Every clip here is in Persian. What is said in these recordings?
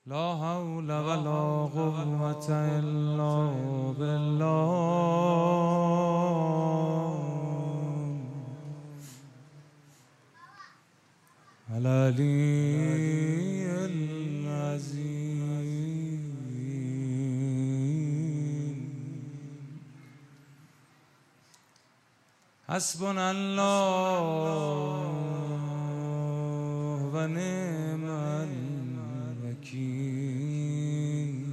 لا حول ولا قوة إلا بالله العلي العظيم. حسبنا الله ونعم الوكيل،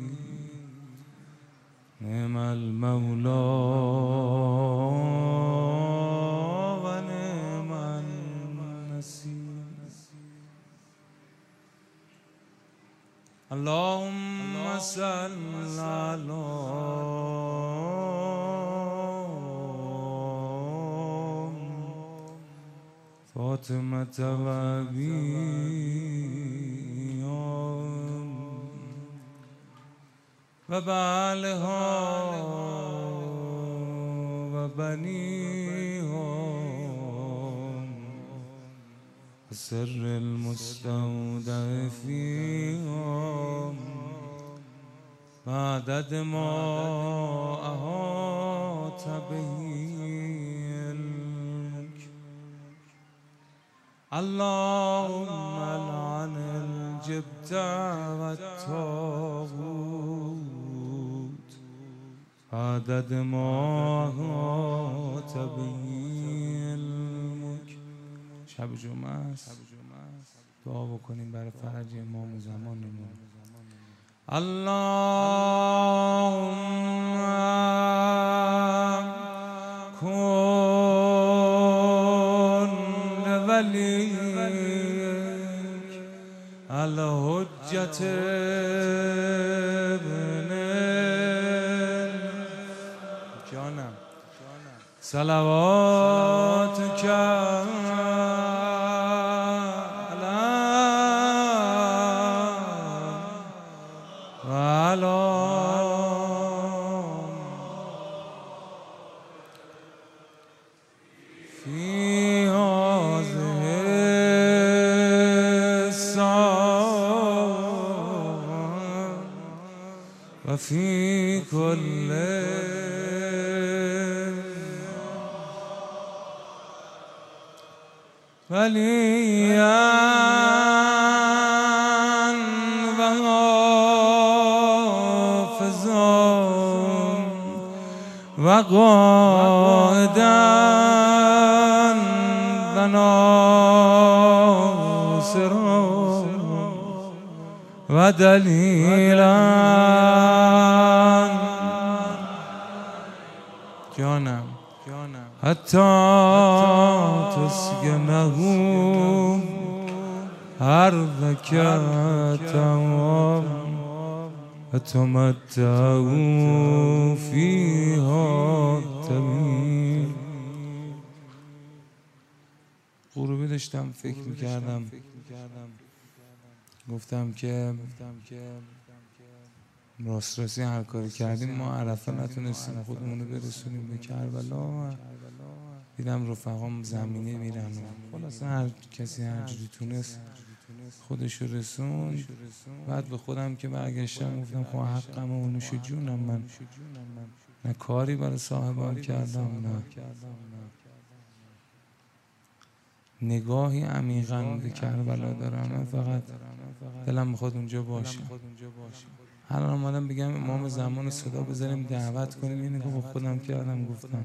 نعم المولى ونعم النصير. اللهم صل على فاطمة وبعلها وبنيها وسر المستودع فيها وعدد ما أحاط به علمك. اللهم لعن الجبت والطاغوت عدد ما أحاط به علمك. شب جمعه است، دعا بکنیم برای فرج امام زمانمون. اللهم کن لولیک الحجة ابن جانم صلواتک في هذه الساعة وفي كل وليا وحافظا وقائدا وناصرا ودليلا جانم حتى تسكنه أرضك تمام وتمتع فيها طويل. غروبی داشتم فکر میکردم، گفتم که راستی هر کاری کردیم ما عرفه نتونستیم خودمونو برسونیم به کربلا. دیدم رفقام زمینه میرن و خلاصه هر کسی هر جوری تونست خودشو رسون. بعد به خودم که برگشتم گفتم خب حقم و نوش جونم، من نه کاری برای صاحبان کردم نه نگاهی عمیقاً به کربلا دارم. من فقط دلم میخواد اونجا باشم. الان اومدم بگم امام زمان صدا بذاریم دعوت کنیم، یه نگاه با خودم کردم گفتم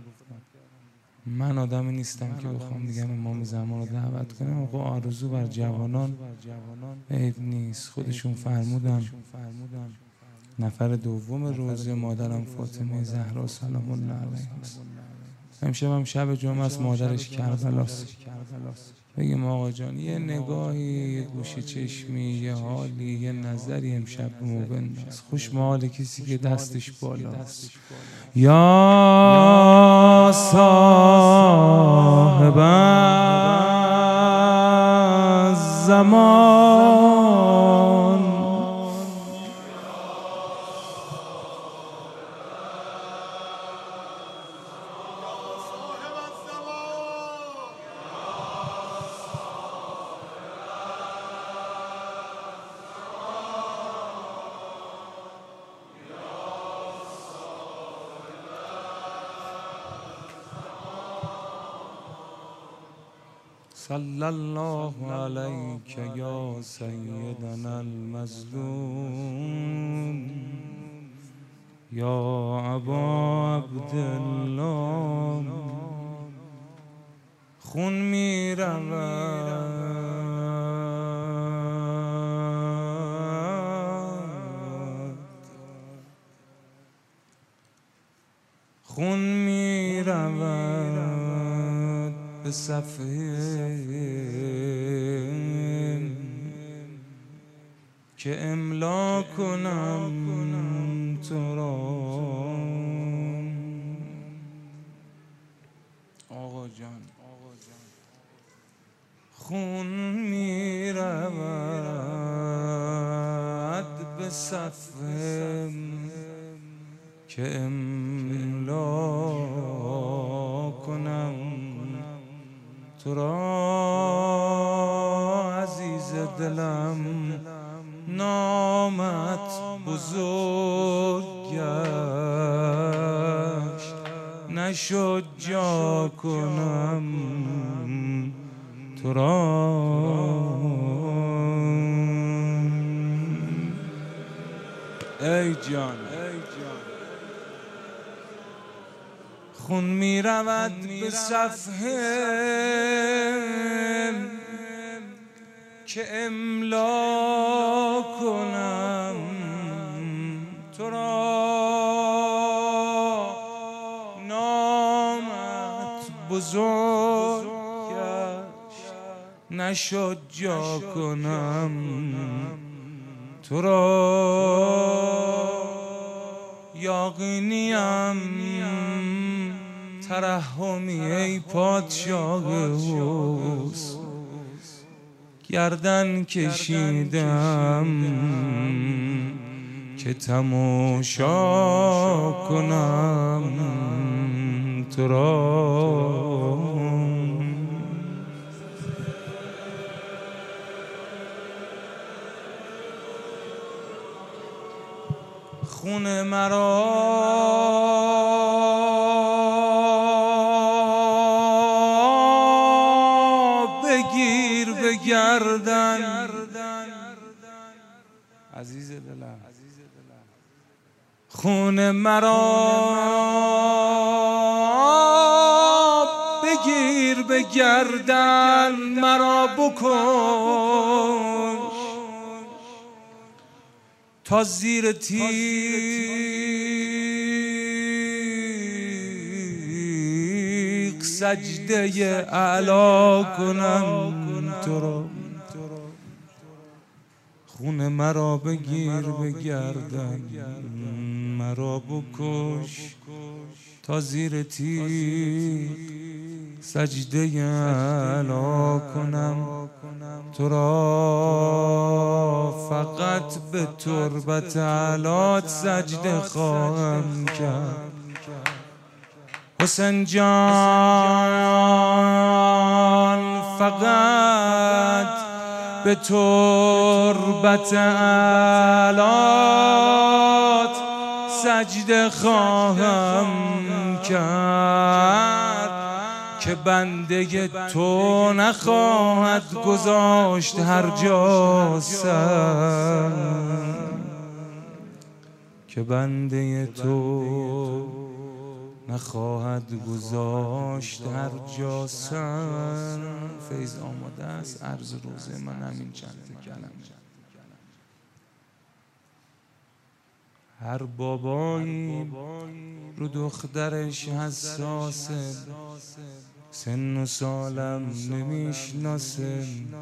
من آدمی نیستم که بخوام بگم امام زمان رو دعوت کنیم. خب آرزو بر جوانان عیب نیست. خودشون فرمودن نفر دوم روزه مادرم فاطمه زهرا سلام الله علیها است. امشب هم شب جمعه است، مادرش کربلاست. بگیم آقا جان یه نگاهی، یه گوشه چشمی، یه حالی، یه نظری امشب به ما بنداز. خوش محال کسی که دستش بالاست. یا صاحب الزمان صلی الله علیک یا سیدنا المظلوم یا ابا عبدالله. خون می رود، خون می رود به صفحه که املا کنم تو را. آقا جان خون می رود به صفحه که املا کنم تو را. عزیز دلم نامت بزرگ گشت، نشد جا کنم تو را. ای جان خون می رود به صفحه که املا کنم تو را. نامت بزرگ گشت، نشد جا کنم تو را. یاقینیم ترحمی ای پادشاه حسن، گردن کشیدم که تماشا کنم تو را. خون مرا بگیر به گردن. عزیز دلم خون مرا بگیر به گردن، مرا بکش تا زیر تیغ سجده اعلا کنم تو را. خون مرا بگیر به گردن، مرا بکش تا زیر تیغ سجده اعلا کنم تو را. فقط به تربت علات سجده خواهم کرد حسین جان. فقط به تربت علات سجده خواهم کرد که بنده تو نخواهد گذاشت هر جا سر، که بنده تو نخواهد گذاشت هر جا سر. فیض آماده است، عرض روزه من همین چند کلمه. هر بابایی رو دخترش حساسه، سن و سالم نمیشناسه.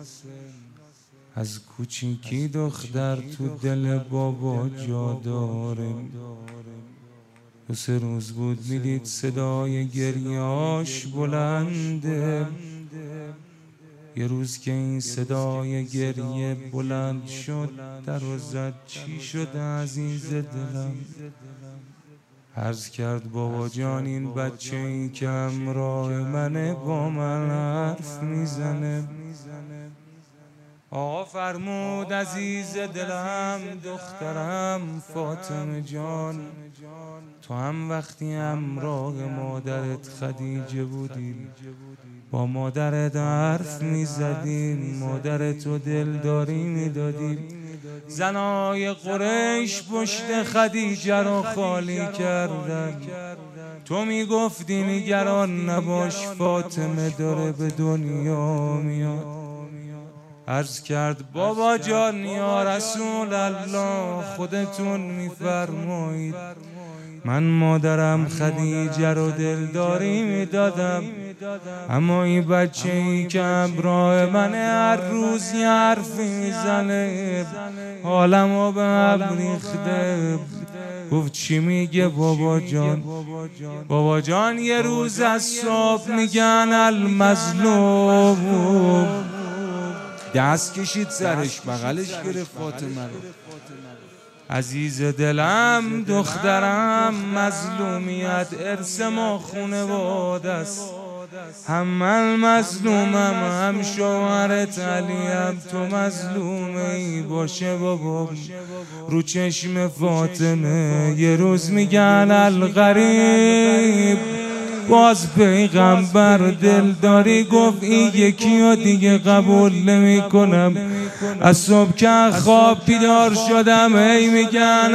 از کوچیکی دختر تو دل بابا جا داره. 2-3 روز بود میدید صدای گریاش بلنده. یه روز که این صدای گریه بلند شد در و زد چی شده عزیز دلم؟ عرض کرد بابا جان این بچه این که همراه منه با من حرف میزنه. آقا فرمود عزیز دلم دخترم فاطمه جان، تو هم وقتی همراه مادرت خدیجه بودی با مادرت حرف میزدیم، مادرتو دلداری میدادیم. زنای قریش پشت خدیجه رو خالی کردن، تو میگفتی نگران نباش فاطمه داره به دنیا میاد. عرض کرد بابا جان یا رسول الله خودتون میفرمایید من مادرم خدیجه رو دلداری میدادم، اما این بچه ای که همراه من هر روز یه حرفی میزنه حالمو به هم ریخته. گفت چی میگه بابا جان؟ بابا جان یه روز از صبح میگن المظلوم، دست کشید سرش بغلش گرفت فاطمه رو. عزیز دلم دخترم مظلومیت ارث ما خونواده است، هم من مظلومم هم شوهرت علیم، تو مظلومه ای باشه بابا. رو چشم فاطمه یه روز میگن الغریب، باز پیغمبر دلداری گفت این یکی و دیگه قبول نمی کنم. از صبح که خواب بیدار شدم ای میگن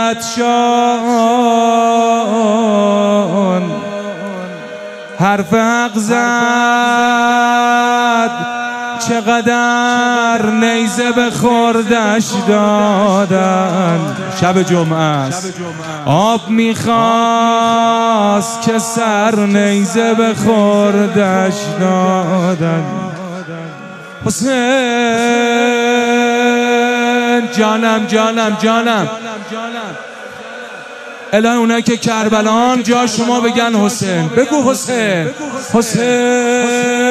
العطشان، حرف حق زد چقدر نیزه به خوردش دادن. شب جمعه است آب میخواست که سر نیزه به خوردش دادن. حسین جانم جانم جانم، الان اونایی که کربلان جا شما بگن حسین، بگو حسین حسین